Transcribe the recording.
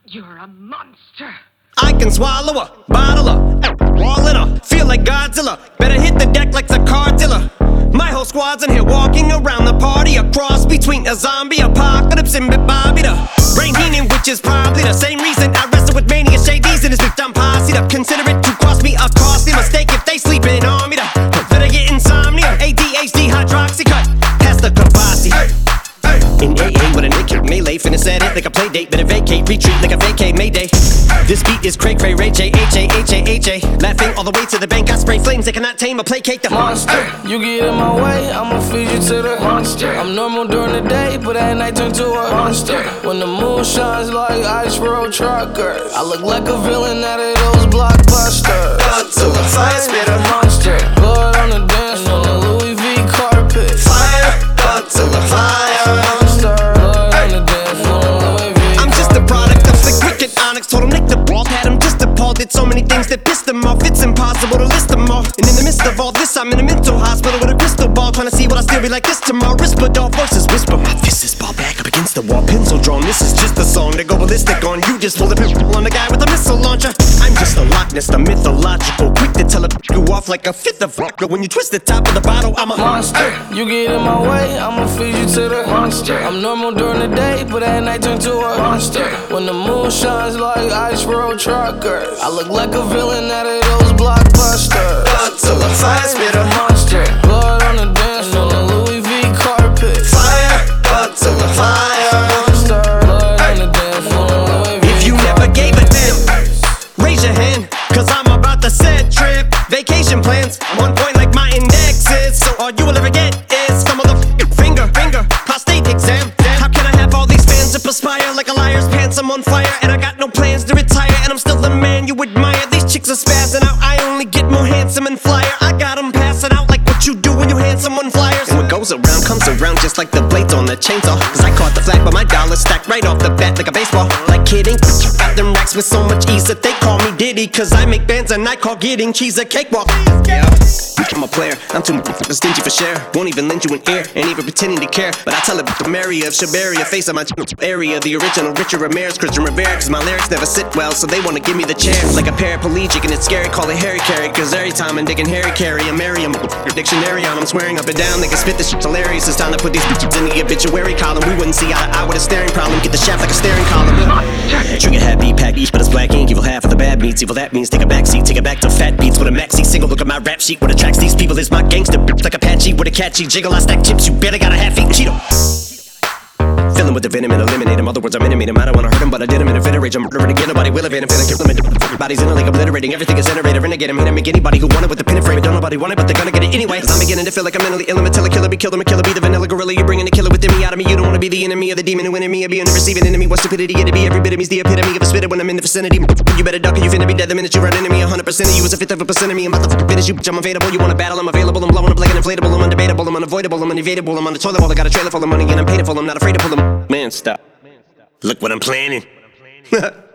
You're a monster. I can swallow a bottle of wall in her. Feel like Godzilla. Better hit the deck like the car dealer. My whole squad's in here walking around the party. A cross between a zombie apocalypse and Bobby the Brain Heenan, which is probably the same reason I wrestle with mania shades in this bitch. I'm posse up. Consider it to cost me a costly mistake if they sleeping on me. Better get insomnia. ADHD hydroxy cut. Pass the Kavasi. In AA with a naked melee, finna set it like a play date. Better vacate, retreat like a vacate Mayday. This beat is cray cray, Ray J, H-A, laughing all the way to the bank. I spray flames, they cannot tame or placate the monster. You get in my way, I'ma feed you to the monster. I'm normal during the day, but at night turn to a monster. When the moon shines like ice road truckers, I look like a villain out of those blockbusters. To the fire spitter monster. Blood on the dance floor, the Louis V carpet. Fire, to the fire. I'm just a product of the cricket onyx. Told him Nick the ball, had him just appalled. Did so many things that pissed him off. It's impossible to list them all. And in the midst of all this, I'm in a mental hospital with a crystal ball, trying to see what I still be like this tomorrow. Rispadol versus whisper. My fist is ball back up against the wall, pencil drawn. This is just a song to go ballistic on. You just pull the pimple on the guy with a missile launcher. I'm just a Loch Ness, the mythological, quick to tell you off like a fifth of vodka. When you twist the top of the bottle, I'm a monster. You get in my way, I'ma feed you to the monster. I'm normal during the day, but at night turn to a monster. When the moon shines like ice road truckers, I look like a villain out of those blockbusters. To the fire spitter monster. Blood on the dance floor, the Louis V carpet. Fire, to the fire monster. Blood on the dance floor, Louis V. If you never gave a damn, raise your hand, cause I'm about to set trip. Vacation plans, I'm on point like my index is. So all you will ever get is some motherfucking finger, prostate exam. How can I have all these fans that perspire like a liar's pants? I'm on fire and I got no plans to retire, and I'm still the man you admire. These chicks are spazzing out, I only get more handsome and flyer. I got them passing out like what you do when you hand someone flyers. And what goes around comes around just like the blades on the chainsaw. Cause I caught the flag but my dollar stacked right off the bat like a baseball. Like kidding, got them racks with so much ease that they call me Diddy. Cause I make bands and I call getting cheese a cakewalk. Yeah, I'm a player, I'm too stingy for share. Won't even lend you an ear, ain't even pretending to care. But I tell it to Mary of Shabaria, face of my area. The original Richard Ramirez, Christian Rivera. Cause my lyrics never sit well, so they wanna give me the chair. Like a paraplegic and it's scary, call it Harry Carry. Cause every time I'm digging Harry Carry, I marry him. Dictionary on, I'm swearing up and down. They can spit this shit hilarious. It's time to put these bitches in the obituary column. We wouldn't see eye to eye with a staring problem. Get the shaft like a staring column. Trigger happy, pack each, but it's black ink. Evil half of the bad meats. Evil that means take a back seat, take it back to fat beats with a maxi single. Look at my rap sheet. What attracts these people is my gangster bitch like Apache with a catchy jiggle. I stack chips, you better got a half-eaten Cheeto. Fill him with the venom and eliminate him. Other words, I'm intimate him. I don't wanna hurt him, but I did him in a fit rage. I'm murdering again, nobody will evade him. Finna kill him and bodies in a league obliterating. Everything is iterator, renegade him. Hit him, make anybody who want it with the pin and frame. Don't nobody want it, but they're gonna get it anyway. Cause I'm beginning to feel like I'm mentally ill. I'm a killer, be killed, I'm a killer, be the vanilla gorilla. You're bringing the killer within me out of me. You don't wanna be the enemy of the demon who in me. Or be in the receiving enemy. What stupidity it'd be. Every bit of me's the epitome of a spitter when I'm in the vicinity. You better duck or you finna be dead the minute you run into me. 100% of you is a fifth of a percent of me. I'm about to finish you, bitch. I'm available. You wanna battle? I'm available. I'm blowing up like an inflatable. I'm undebatable. I'm unavoidable. I'm unevadable. I'm on the toilet bowl. I got a trailer full of money and I'm paid for. I'm not afraid to pull them. Man, stop. Look what I'm planning.